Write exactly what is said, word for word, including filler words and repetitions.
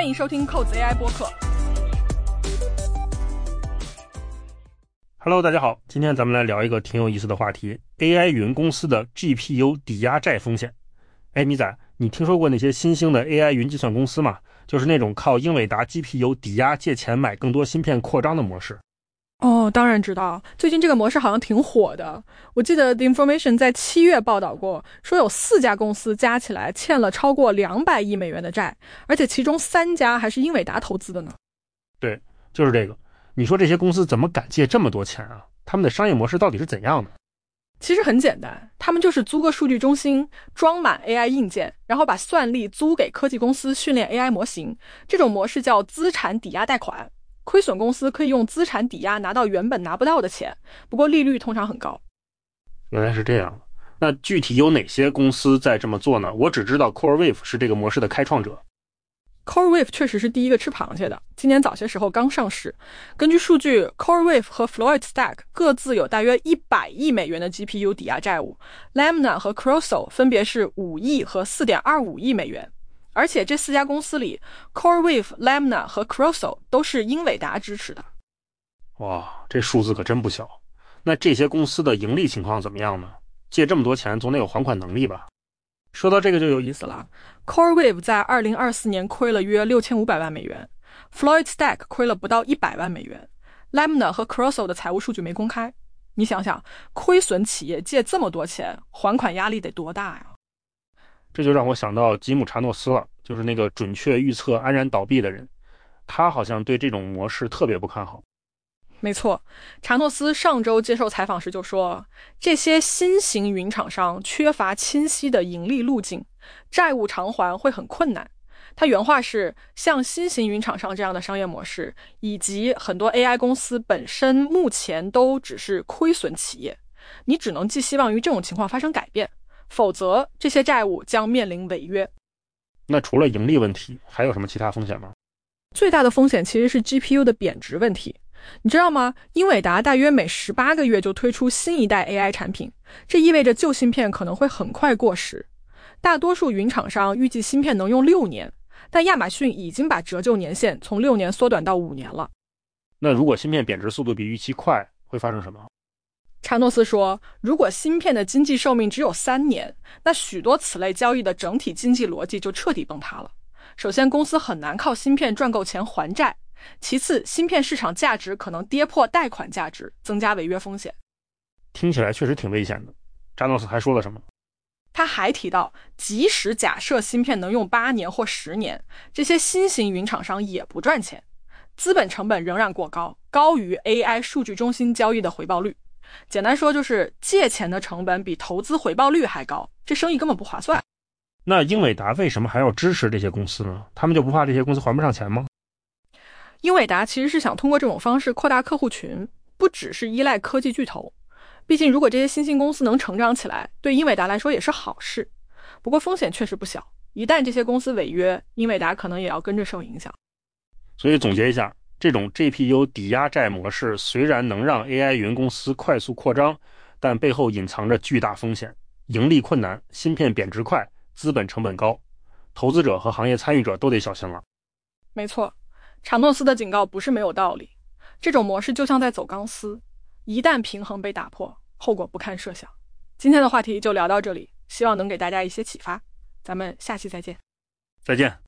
欢迎收听扣子 A I 播客。 Hello， 大家好，今天咱们来聊一个挺有意思的话题 ，A I 云公司的 G P U 抵押债风险。哎，米仔，你听说过那些新兴的 A I 云计算公司吗？就是那种靠英伟达 G P U 抵押借钱买更多芯片扩张的模式。 哦，当然知道，最近这个模式好像挺火的。我记得 The Information 在七月报道过，说有四家公司加起来欠了超过两百亿美元的债，而且其中三家还是英伟达投资的呢。 对，就是这个。你说这些公司怎么敢借这么多钱啊？他们的商业模式到底是怎样的？ 其实很简单，他们就是租个数据中心，装满 A I 硬件，然后把算力租给科技公司训练 A I 模型。这种模式叫资产抵押贷款。亏损公司可以用资产抵押拿到原本拿不到的钱，不过利率通常很高。 原来是这样。那具体有哪些公司在这么做呢？我只知道 CoreWeave 是这个模式的开创者。 CoreWeave 确实是第一个吃螃蟹的，今年早些时候刚上市。根据数据 ，CoreWeave 和 Fluidstack 各自有大约一百亿美元的 G P U 抵押债务 ，Lamna 和 Crusoe 分别是五亿和 四点二五亿美元。而且这四家公司里 ，CoreWeave、Lamna 和 Crusoe 都是英伟达支持的。 哇，这数字可真不小。那这些公司的盈利情况怎么样呢？借这么多钱总得有还款能力吧？说到这个就有意思了。 CoreWeave 在二零二四年亏了约六千五百万美元 ，Fluidstack 亏了不到一百万美元 ，Lamna 和 Crusoe 的财务数据没公开。你想想，亏损企业借这么多钱，还款压力得多大呀？ 这就让我想到吉姆·查诺斯了，就是那个准确预测安然倒闭的人。他好像对这种模式特别不看好。 没错，查诺斯上周接受采访时就说，这些新型云厂商缺乏清晰的盈利路径，债务偿还会很困难。他原话是，像新型云厂商这样的商业模式，以及很多 A I 公司本身目前都只是亏损企业，你只能寄希望于这种情况发生改变，否则这些债务将面临违约。 那除了盈利问题，还有什么其他风险吗？ 最大的风险其实是 G P U 的贬值问题。你知道吗？英伟达大约每十八个月就推出新一代 A I 产品，这意味着旧芯片可能会很快过时。大多数云厂商预计芯片能用六年，但亚马逊已经把折旧年限从六年缩短到五年了。 那如果芯片贬值速度比预期快，会发生什么？ 查诺斯说，如果芯片的经济寿命只有三年，那许多此类交易的整体经济逻辑就彻底崩塌了。首先，公司很难靠芯片赚够钱还债。其次，芯片市场价值可能跌破贷款价值，增加违约风险。 听起来确实挺危险的。扎诺斯还说了什么？ 他还提到，即使假设芯片能用八年或十年，这些新型云厂商也不赚钱，资本成本仍然过高，高于 A I 数据中心交易的回报率。简单说就是借钱的成本比投资回报率还高，这生意根本不划算。 那英伟达为什么还要支持这些公司呢？他们就不怕这些公司还不上钱吗？ 英伟达其实是想通过这种方式扩大客户群，不只是依赖科技巨头。毕竟如果这些新兴公司能成长起来，对英伟达来说也是好事。不过风险确实不小，一旦这些公司违约，英伟达可能也要跟着受影响。 所以总结一下，这种 G P U 抵押债模式虽然能让 A I 云公司快速扩张，但背后隐藏着巨大风险，盈利困难，芯片贬值快，资本成本高，投资者和行业参与者都得小心了。 没错，查诺斯的警告不是没有道理，这种模式就像在走钢丝，一旦平衡被打破，后果不堪设想。今天的话题就聊到这里，希望能给大家一些启发，咱们下期再见。 再见。